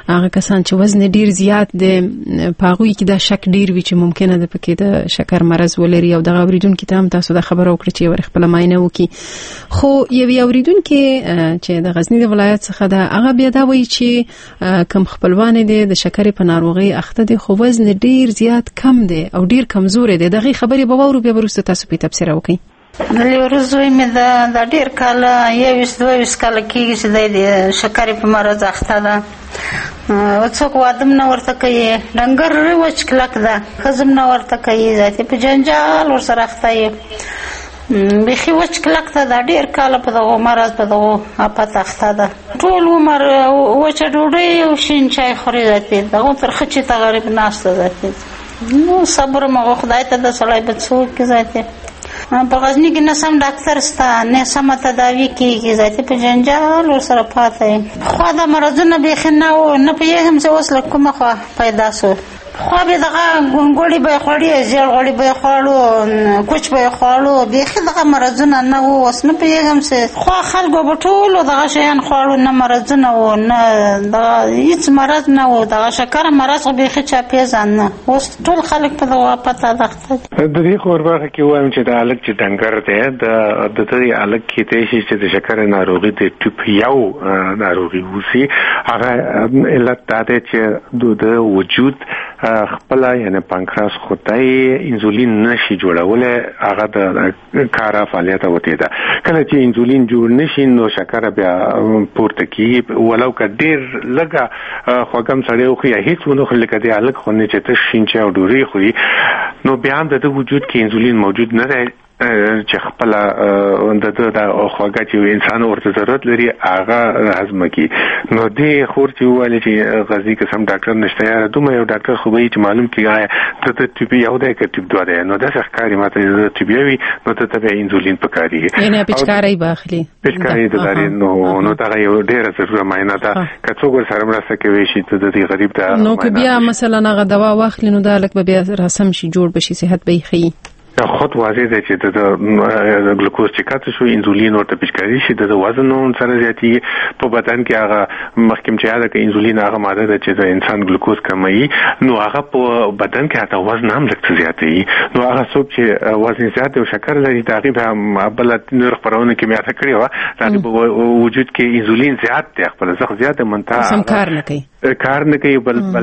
هغه کسان چې وزن ډیر زیات دي په هغوی کې دا شک ډیر وي چې ممکنه ده پکې د شکر مرض ولري او دغه اوریدونکو ته هم تاسو د خبرو وکړئ چې ور خپل معاینه وکړي. خو یو اوریدونکو چې د غزنی د ولایت څخه ده هغه بیا دا وایي چې کم خپلوان دي د شکر په ناروغي اخته دي خو وزن ډیر زیات کم دي او ډیر کمزور دي. دغه خبرې به وورو بیا وروسته تاسو په تفسیر وکړئ. نلی ورځوي مې دا ډیر کال 22 کال کېږي چې د شکر په مرض اخته ده. څوک وادم نه ورته کوي، ډنګر وچ کلک ده، خزم نه ورته کوي، ذاتي په جنجال ورسره اخته یې بخي وچ کلک ته دا ډیر کال په دغه مرض په دغه اپات اخته ده. ټول عمر وچ ډوډۍ او شین چای خوري ذاتي دغه ترخه چې تغریب ناشته ذاتي. نو صبر مغه خدای ته د سړی بچو کې ذاتي په غزنی کې نسم ډاکټر ستا نه سم تداوی کیږي ذاتي په جنجال ورسره پاتې خو دا مرزونه به خنه او نه پیهم څه وسله کومه خو پیدا سو خو به دغه ګونګوړي به خوري زیړ غوړي به خورلو کوچ به خورلو به دغه مرزونه نه وس نه پیهم څه خو خلکو په ټولو دغه شیان خورلو نه مرزونه و نه دغه هیڅ مرز نه و دغه شکر مرز به خچا پیژن نه اوس ټول خلک په دغه پته دغه د دې خبره کې وایم چې د الګ چې ډنګر دی د دې الګ کې ته شي چې د شکر ناروغي د ټیپ یو ناروغي وسی هغه علت دا دی چې د وجود خپل یعنی پانکراس خدای انسولین نشي جوړولای هغه د کارا فعالیت وته ده. کله چې انسولین جوړ نشي نو شکر بیا پورته کیږي ولو که ډیر لګه خوګم سره خو یا هیڅ ونه خلک دی الګ خو نه چې ته شینچا او ډوري خوري نو بیا د وجود کې انسولین موجود نه دی چې خپل د خوګه چې انسان ورته ضرورت لري هغه هضم کی. نو دې خور چې وایي چې غزي قسم ډاکټر نشته یا دومره یو ډاکټر خو به چې معلوم کیږي ته ټیپ یو دی که ټیپ 2 دی نو دا ښکاری ماته د ټیپ یوي نو ته به انسولین پکاري یعنی پچکاري باخلي پچکاري د لري نو دا یو ډیره ضروره معاینه ده که څوک ور سره مرسته کوي شي ته د دې غریب ته نو که بیا مثلا هغه دوا واخلي نو دا لکه بیا رسم شي جوړ بشي صحت به خي خود واضح ده چې د ګلوکوز چې کاته شو انسولین ورته پچکاري شي د وزن سره زیاتی په بدن کې هغه مخکیم چې هغه انسولین هغه ماده ده چې د انسان ګلوکوز کموي نو هغه په بدن کې هغه وزن هم لږ زیاتوي. نو هغه څوک چې وزن زیات او شکر لري تقریبا بل نور خبرونه کې مې کړی و تقریبا وجود کې انسولین زیات دی خپل ځخ زیات منتها سم کار نه کوي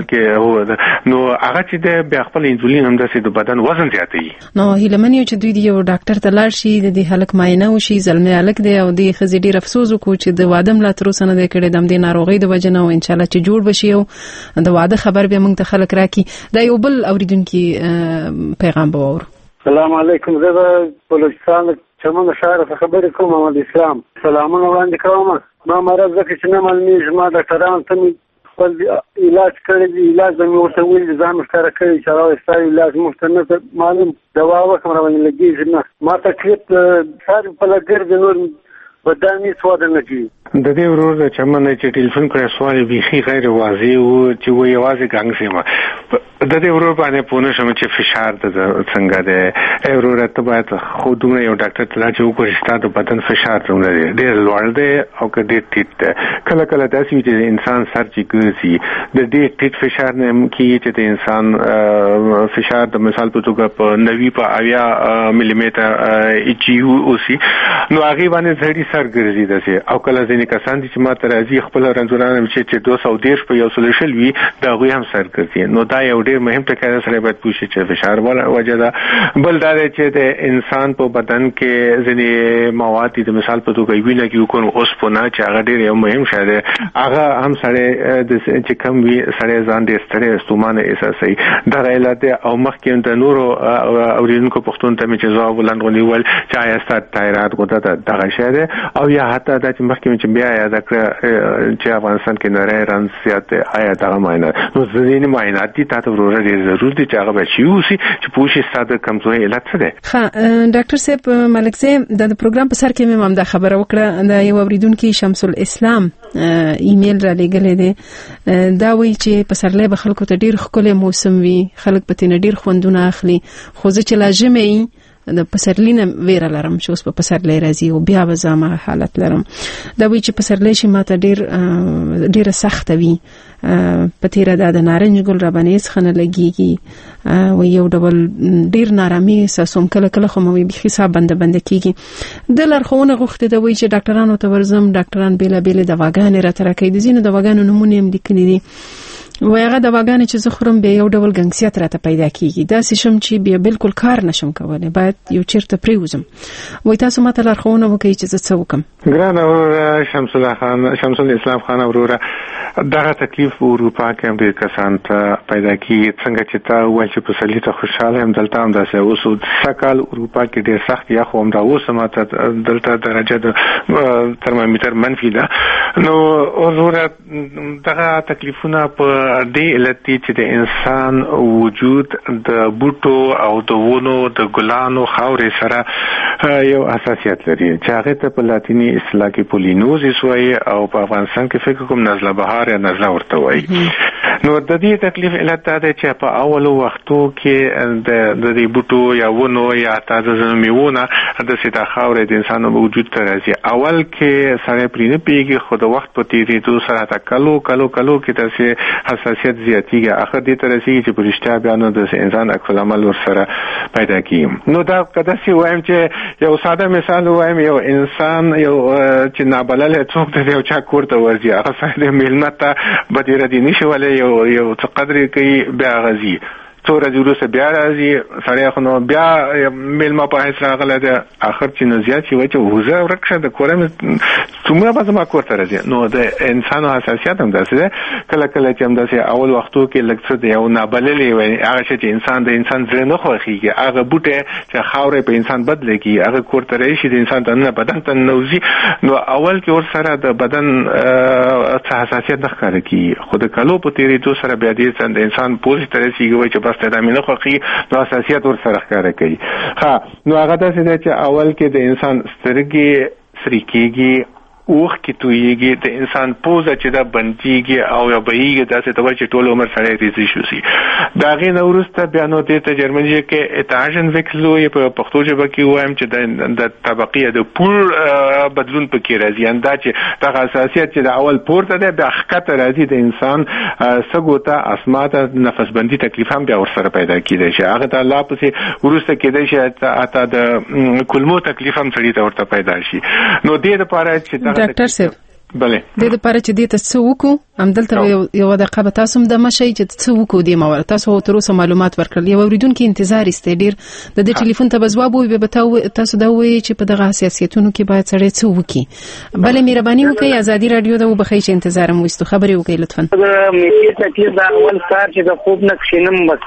بلکې نو هغه چې د بیا خپل انسولین هم د بدن وزن زیاتوي. نو هیلمن یو چې دوی یو ډاکټر ته لاړ شي د دې هلک معاینه وشي زلمه هلک دی او د خزي ډیر افسوس وکړو چې د واده ملا تر اوسه نه کړي د دې ناروغي د وجه نه او ان شاء الله چې جوړ بشي او د واده خبر به موږ ته خلک راکړي. دا یو بل اوریدونکو پیغام به وورو. السلام علیکم زه بلوچستان چمن شهر خبرې کوم محمد اسلام سلامونه وړاندې کوم. ما مرز زکه چې نه معلومیږي ما ډاکټران ته خپل علاج کړی دی علاج مې ورته ویل ځان مشترک کړی چې راوستای علاج مشترک معلوم دوا وکم را باندې لګیږي نه ما تکلیف سار په لګر د نور بداني سواد نه کی د دې ورور چې منه چې ټلیفون کړی سوال بيخي غیر واضح او چې وی واضح ګنګ سیمه د دې ورور باندې پونه شم چې فشار د څنګه ده ورور ته باید خودونه یو ډاکټر ته چې وګوري ستاسو بدن فشار څنګه دی ډېر لوړ دی او که ډېر ټیټ دی. کله کله داسې وي چې انسان سر چې ګرځي د دې ټیټ فشار نه کیږي چې د انسان فشار د مثال په توګه په 90 په 80 ملي متر ایچ یو اوسي نو هغه باندې ځړي سر ګرځي داسې او کله ځینې کسان چې ما تر ازي خپل رنځوران چې 210 په یو سلشل وي دا غوي هم سر ګرځي. نو دا یو ډېر مهم ټکی سره باید پوښتنه چې فشار وجه ده. بل دا چې د انسان په بدن کې ځینې مواد د مثال په توګه وینه کې وکړو اوس په نه چې هغه ډېر یو مهم شی دی هغه هم سره د چې کم وي سره ځان دې ستړي ستومانه احساسي دا علت او مخکې د نورو اوریدونکو پښتون ته چې ځواب ولنډونی ول چې آیا ستاسو تایرات غوډه دغه شی دی او یا حتی د مخکې چې بیا یاد کړ چې افغانستان کې نری رانسیات آیا دا معاینه نو ځینې معاینات دي تاسو ورته ضروري دي چې هغه به شي چې پوښي ستاسو کمزوري علت څه ده. ها ډاکټر صاحب ملک صاحب د پروګرام په سر کې مې هم دا خبره وکړه د یو اوریدونکو شمس الاسلام ایمیل را لګلې ده دا وایي چې په سرلې به خلکو ته ډیر ښکلی موسم وي خلک په تینه ډیر خوندونه اخلي خو زه چې لازمي د پسرلینه ویره لرم چې اوس په پسرلی راځي او بیا به زما حالت لرم. دا وایي چې پسرلی شي ماته ډیر سخت وي په تیر د نارنج ګل را باندې څخه لګيږي او یو ډول ډیر نارامي احساسوم کله کله خو مې به حساب بند کیږي د لارښوونه غوښته د وی چې ډاکټرانو ته ورزم ډاکټران بیل دواګانې را ترکې د زینو دواګانو نمونه هم لیکلي دي و هغه دواګانې چې زه خورم به یو ډول ګنګسیت راته پیدا کیږي دا سیشم چې بیا بالکل کار نشم کولای باید یو چیرته پریوزم وای تاسو ماته لارښوونه وکړئ چې څه وکم ګران اور شمس الاسلام خان وروره دا تکلیف په اروپا کې هم ډېر کسان ته پیدا کیږي څنګه چې تا وایي چې په سلیته خوشاله هم دلته هم داسې اوس سکال اروپا کې ډېر سخت یا خو هم دا اوس ماته دلته درجه د ترمامیټر منفي ده نو وروره دا تکلیفونه په دې علت چې د انسان وجود د بوټو او د ونو د ګلانو خاورې سره یو حساسیت لري چې هغه ته په لاتینی اصطلاح کې پولینوزیس وایي او په افغانستان کې فکر کوم نزله بهار یا نزله ورته وایي نو د دې تکلیف علت دا ده چې په اولو وختو کې د دې بوټو یا ونو یا تازه میوونه د سیده خاورې د انسان وجود ته راځي اول کې سره پرې نه پیږي خو د وخت په تیریدو سره تا کلو کې تاسو حساسیت زیاتیږي اخر دې تر رسیږي چې پرشتیا بیانو د انسان عکس العمل ورسره پیدا کیږي نو دا کده سی وایم چې یو ساده مثال وایم یو انسان یو چې نابلل څوک د یو چا کوړه ورځي هغه سره ملمه ته بدیره دي نشي ولې یو څه قدر کوي بیا غزي څو ورځې وروسته بیا راځي سړی خو نو بیا میلمه په حیث راغلی دی اخر چې نو زیات شي وایي چې وزه ورک شه د کوره مې څومره به زما کور ته راځي نو د انسانو حساسیت هم داسې دی کله کله چې هم داسې اول وختو کې لږ څه دی یو نابللې وایي هغه شی چې د انسان زړه نه خوښېږي هغه بوټی چې خاورې په انسان بدلېږي هغه کور ته راشي د انسان دننه بدن ته ننوځي نو اول کې ورسره د بدن څه حساسیت نه ښکاره کېږي خو د کلو په تېرېدو سره بیا دې د انسان پوزې ته رسېږي وایي چې بس د مینه خوخي نو حساسیت ور سره ښکاره کوي نو هغه داسې دی چې اول کې د انسان سترګې سرې کېږي اوخ کې تویږي د انسان پوزه چې دا بنديږي او یا بهيږي داسې ته چې ټول عمر سره ریزي شوسي دا غي نو ورسته بیا نو د جرمني کې اتاژن وکړو په پښتو ژبه کې وایم چې د طبقه د پور بدلون پکې راځي انده چې د حساسیت چې د اول پورته ده بیا حقیقت راځي د انسان سګوته اسماته نفس بندي تکلیف هم بیا ورسره پیدا کیږي چې هغه ته الله پسې ورسته کېدای شي اته د کلمو تکلیف هم سړي ته ورته پیدا شي نو دې لپاره چې ډاکټر صاحب بله د لپاره چې دې ته څه وکړو همدلته یو دقیقه به تاسو هم د مشي چې څه وکړو د موارد تاسو تر اوسه معلومات ورکړل یو اوریدونکو انتظار است ډیر د دې ټلیفون ته بزواب وي به تاسو دا وایي چې په دغه حساسیتونو کې باید سړی څه وکړي بله مهرباني وکړئ ازادي رادیو ته وبخښئ چې انتظار مو وستو خبرې وکړئ لطفا مې تکلیف دا اول کار چې د خوب نه کښینم بس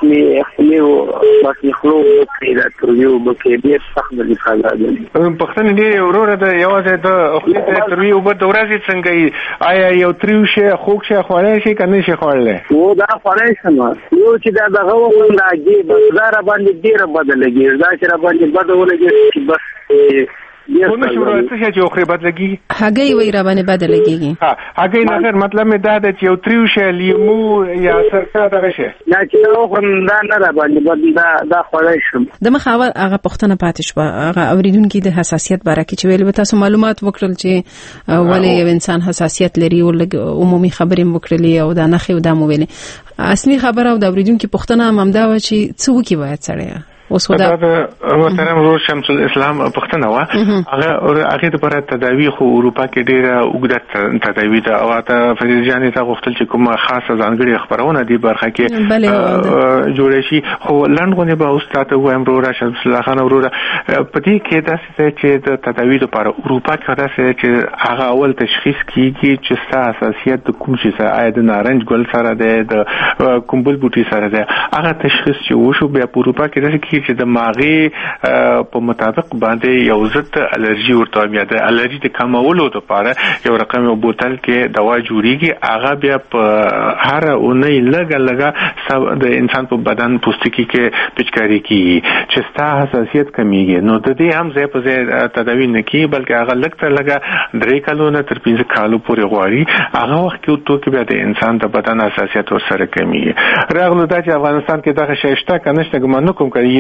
مې خلو وکړي دا ترویو وکړي ډېر سخت دي خاله پښتنې دی وروره د یوازې د خپل ترویو په دورازي څنګه آیا یو تریو شي خوک شي خوړل شي کنه شي خوړل و دا خوړل شم یو چې دا دغه ولاږي بس دا را باندې ډیره بدلږي دا چې را باندې بدلږي بس ونه شو راځي چې یو خربت لګي هغه وی را باندې بدلږي هغه نه غیر مطلب مې دا ده چې یو تریو شي لیمو یا سرکه دغه شي دا چې دا خو دا نه را باندې دا خوړل شم د مخاور هغه پښتنه پاتې شو هغه اوریدونکو د حساسیت باره کې چې ویل تاسو معلومات وکړل چې ولې یو انسان حساسیت لري او عمومي خبرې وکړلې او دا نه خو دا مو ویلې اصلي خبره او د اوریدونکو پښتنه هم دا و چې څه وکي باید سره اوس خدا محترم روز شمس الاسلام پښتنه وا هغه د پر تداوی خو اروپا کې ډیره وګړه تداوی ده او ته فریضان ته غوښتل چې کومه خاصه ځانګړي خبرونه دی برخه کې جوړ شي خو لندغونه به استاد وایم روز شمس الله خان وروره پدې کې داسې چې د تداوی لپاره اروپا کې داسې چې هغه اول تشخیص کیږي چې ستاسو حساسیت د کوم شي سره آیا د نارنج ګل سره ده د کومبل بوټي سره ده هغه تشخیص چې وشو بیا په اروپا کې داسې چې د ماغي په مطابق باندې یو ضد الرجی ورته یا د الرجی د کمولو لپاره یو رقم یو بوتل کې دوا جوړیږي هغه بیا په هر اونۍ لګا د انسان په بدن پوستکي کې پچکاری کیږي چې ستا حساسیت کمیږي نو د دې هم ځای په ځای تداوی نه کیږي بلکې هغه لکه لګا 3 کلونه تر 15 کالو پورې غواړي هغه وخت کې تو کې بیا د انسان د بدن حساسیت ورسره کمیږي راغلو دا چې افغانستان کې دغه شیشته کنهشته ګمان کوم کوي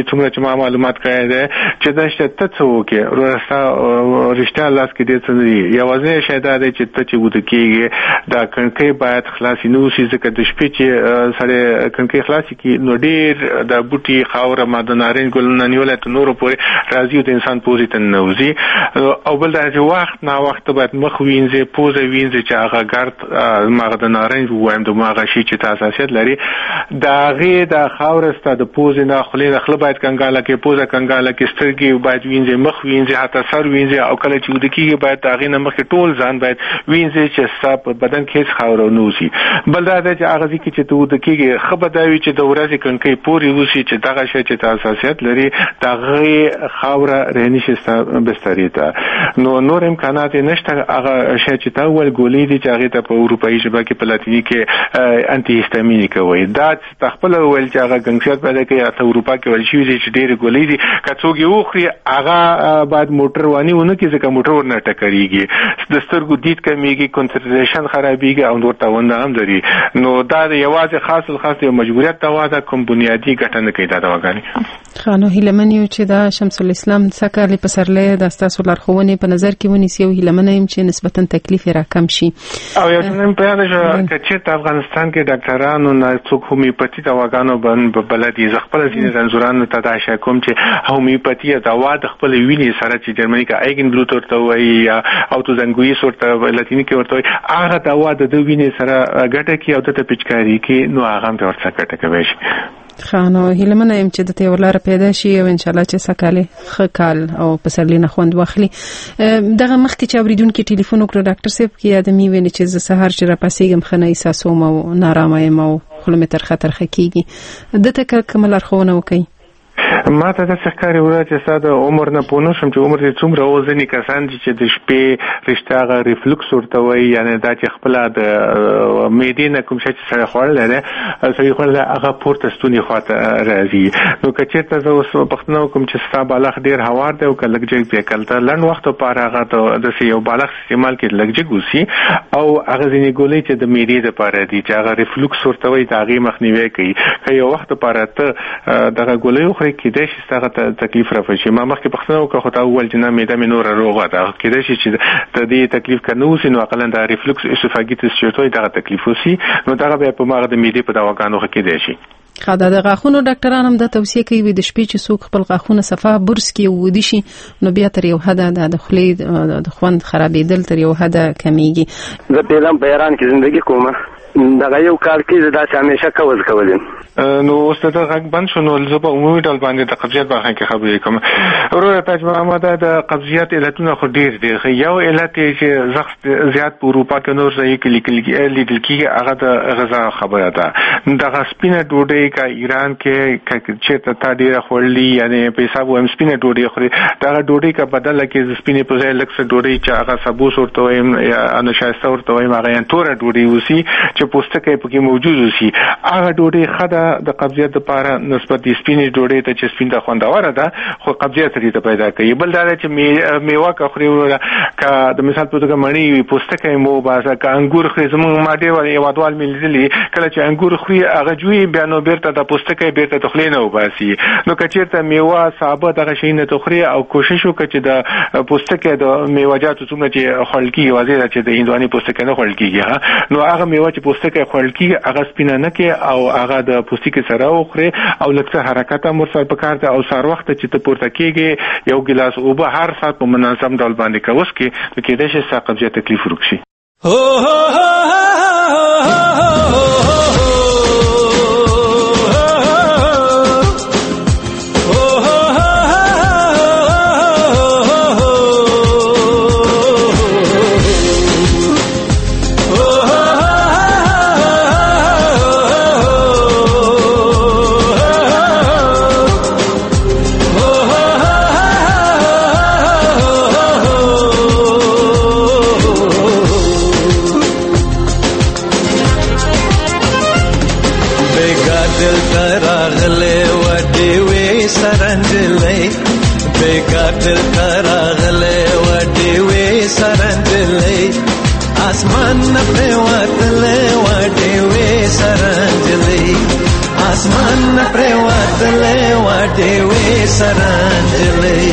څومره چې ما معلومات کړی دی چې دا شته څه وکړي ورستا رښتیا لاس کې دې څه دی یوازې شاید دا چې ته چې ود کېږي دا کڼکې باید خلاصې نه وشي ځکه د شپې چې سره کڼکې خلاصې کی نو ډېر د بوټي خاوره ماده نارنج ګل نه نیولای ته نور پورې راځي د انسان پوزې ته نوځي او بل دا چې وخت نه وخت باید مخ وینځي پوزه وینځي چې هغه ګرد ماده نارنج وایم د ماغه شي چې حساسیت لري دا غي د خاوره ست د پوزې نه خلې نه خل باید کنګاله کې پوزه کنګاله کې سترګې باید وینځي مخ وینځي حتی سر وینځي او کله چې ودکیږي باید دا غي نه مخ ټول ځان باید وینځي چې سب بدن کې خاوره نوځي بل دا چې هغه ځکه چې ته ودکیږي خبر دا وی چې د ورځې کڼکې پوری وسی چې دغه شی چې حساسیت لري دا غي خاوره رهنی شسته بستری ته نو نور امکانات نشته هغه شی چې تا ول ګولې دي چې هغه ته په اروپאי ژبه کې په لاتینی کې انټي هیستامینیک وایي دا تخپل ول چې هغه ګنګسیت پیدا کوي ته اروپا کې ول شي چې ډېر ګولې دي کڅوږي اوخري هغه بعد موټر وانی ونه کې ځکه موټر ورنه ټکرېږي د سترګو دید کمیږي کنسنټریشن خرابېږي او ورته ونه هم لري نو دا یوازې خاص مجبوریت ته واده کوم بنیادی ګټه نه کوي دا دواګانی خانو هیلمنیو چې دا شمس الاسلام څخه لپسرلې د تاسو لارښوونې په نظر کې ونیسي او هیلمنیم چې نسبتا تکلیف را کم شي او یو څه په یاد شو چې افغانستان کې ډاکټرانو نه څوک هومیوپاتی دواګانو باندې بلدي خپل ځینې رنځورانو ته دا شای کوم چې هومیوپاتی دوا د خپل وینې سره چې جرمني کې ایګن بلوت ورته وایي یا اوتوزنګویس ورته لاتینی کې ورته وایي هغه دوا د وینې سره ګټه کې او د پچکاری کې نو هغه هم ورته ګټه کوي خانو هیلمنه يم چې د ته ولاره پیدا شي او ان شاء الله چې سکاله خکال او پسرلی نه خوند واخلي دغه مخکې چې اوریدونکو ټلیفون وکړ ډاکټر صاحب کې ادمي ویني چې ز سحر چې را پاسېږم خنه احساسوم او نارامه یم او خلمتر خطر خکېږي دته کوم لارښوونه وکړي ما ته د څخکاري وره چې ساده عمر نه پونه شم چې عمر دې څومره وزنی کسان چې د شپې رښتاغه ریفلکس ورته وایي یعنی دا چې خپل د معدې نه کوم شي چې سره خورل لري سړي خورل هغه پورته ستونی خواته راځي نو کچېرته زه اوس پښتنو کوم چې ستا بالغ ډیر هوار دی او کلهجګ به کلته لن وخت په هغه د یو بالغ استعمال کې لګجګ وسی او هغه ځینې ګولې چې د معدې لپاره دي چې هغه ریفلکس ورته وایي دا غي مخنیوي کوي که یو وخت لپاره ته دغه ګولې خو کې د شي ستاسو تکلیف راځي ما مخکې پښتنو کو خو ته اول جنا مېده مې نور روغه ده کې د شي چې ته دې تکلیف کنو سينو اقلن د ریفلکس اسوفاګیټس چې توي دغه تکلیف وسی نو دغه به په ماغه د معدې په دواګانو کې دی شي خاطر د غاښونو ډاکټران هم د توصيه کوي د شپې چې څوک خپل غاښونه صفه برس کې ودی شي نو بیا تر یو حد د خولې د خوند خرابېدل تر یو حد کمیږي زه پیلم په ایران کې ژوندۍ کوم دا یو کال کې دا همیشه کولم نو اوس ته غږ بند شو نو زه په عمومي ډول باندې د قبضیت په اړه کې خبرې کوم ورور تاج محمد د قبضیت علتونه خو ډیر دي یو علت چې زخت زیات په اروپا کې نور ځای کې لیدل کېږي هغه د غذا خبره ده د سپینه ډوډۍ کا ایران کې چې ته ډیر خورلي یعنی په حساب هم سپینه ډوډۍ خوري دا ډوډۍ کا بدله کې سپینه په ځای لکه ډوډۍ چې هغه سبوس ورته وایم یا انشاسته ورته وایم هغه تور ډوډۍ وسی چې پوستکی پکې موجود وسی هغه ډوډۍ خدا د قبضیت لپاره نسبت سپینې ډوډۍ ته چې سپین د خوندوره ده خو قبضیت لري پیدا کوي بل دا چې میوه کا خوري کا د مثال په توګه مڼې پوستکی مو باسه کا انګور خوري زموږ ماده ولې وادوال ملي کله چې انګور خوري هغه جوړي بیا نو بیرته د پوستکی بیرته تخلې نه وباسي نو کچیرته میوه صابه دغه شی نه تخري او کوشش وکړي چې د پوستکی د میوهجاتو څومره چې خلکی واځي چې د هندواني پوستکی نه خلکیږي نو هغه میوه چې پوستکی خلکی هغه سپینه نه کې او هغه د پوستکی سره وخوري او لکه حرکت هم ورسره پکار ده او سار وخت چې ته پورته کېږي یو ګلاس اوبه هر سات په منظم ډول باندې کوس کې کې د شي سا قبضیت تکلیف ورکشي आसमान न प्रेवतले वाटे वे سرانجلې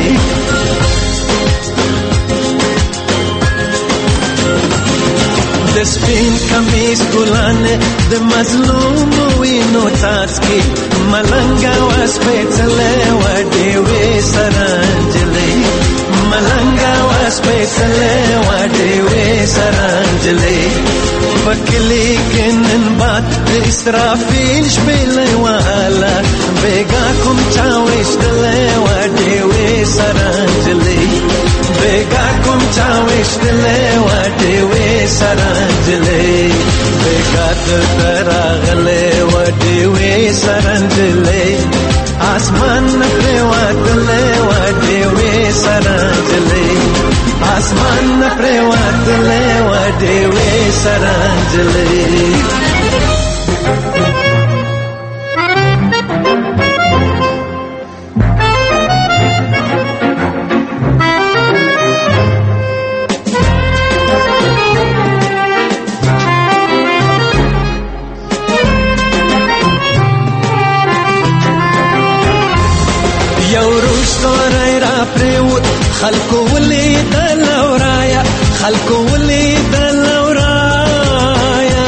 د سپین کمیس ګلان د مظلوم وینو څاڅکي ملنګا واس پېڅلې وډې وې سرانجلې ملنګا واس پېڅلې وډې وې سرانجلې پکلی کنن باد اسرافیل شپلې والا بیگا کوم چا وشتلې وډې وې سرانجلې بیگا کوم چا وشتلې وډې وې سرانجلې بیگا تراغلې وډې وې سرانجلې آسمان پر واتلې وډې وې سرانجلې آسمان پر واتلې وډې وې سرانجلې خلکو ولیدل ورایا خلکو ولیدل ورایا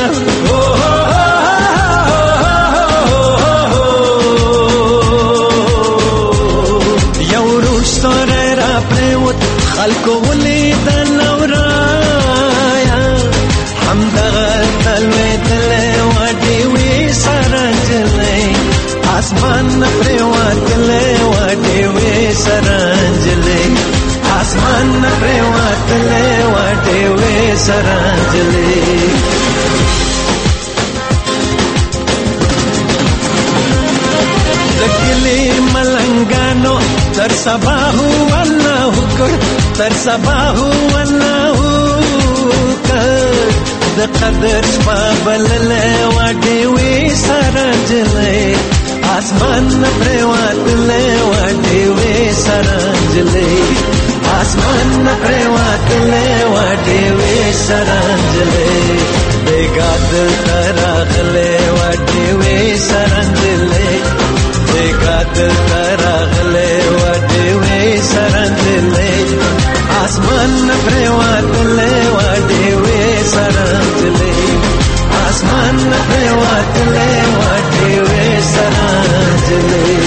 یو روشتوره را پریوت خلکو ولیدل ورایا همدغه تلویدلې وډې وې سرانجلې آسمان پریوتلې وډې وې سرانجلې آسمان پریوتلې وډې وې سرانجلې دکلی ملنګانو تر سبا هو الله کړ تر سبا هو الله کړ د قدر بابللې وډې وې سرانجلې آسمان پریوتلې وډې وې سرانجلې آسمان پریوتلې وډې وې سرانجلې بیگا تراغلې وډې وې سرانجلې بیگا تراغلې وډې وې سرانجلې آسمان پریوتلې وډې وې سرانجلې آسمان پریوتلې وډې وې سرانجلې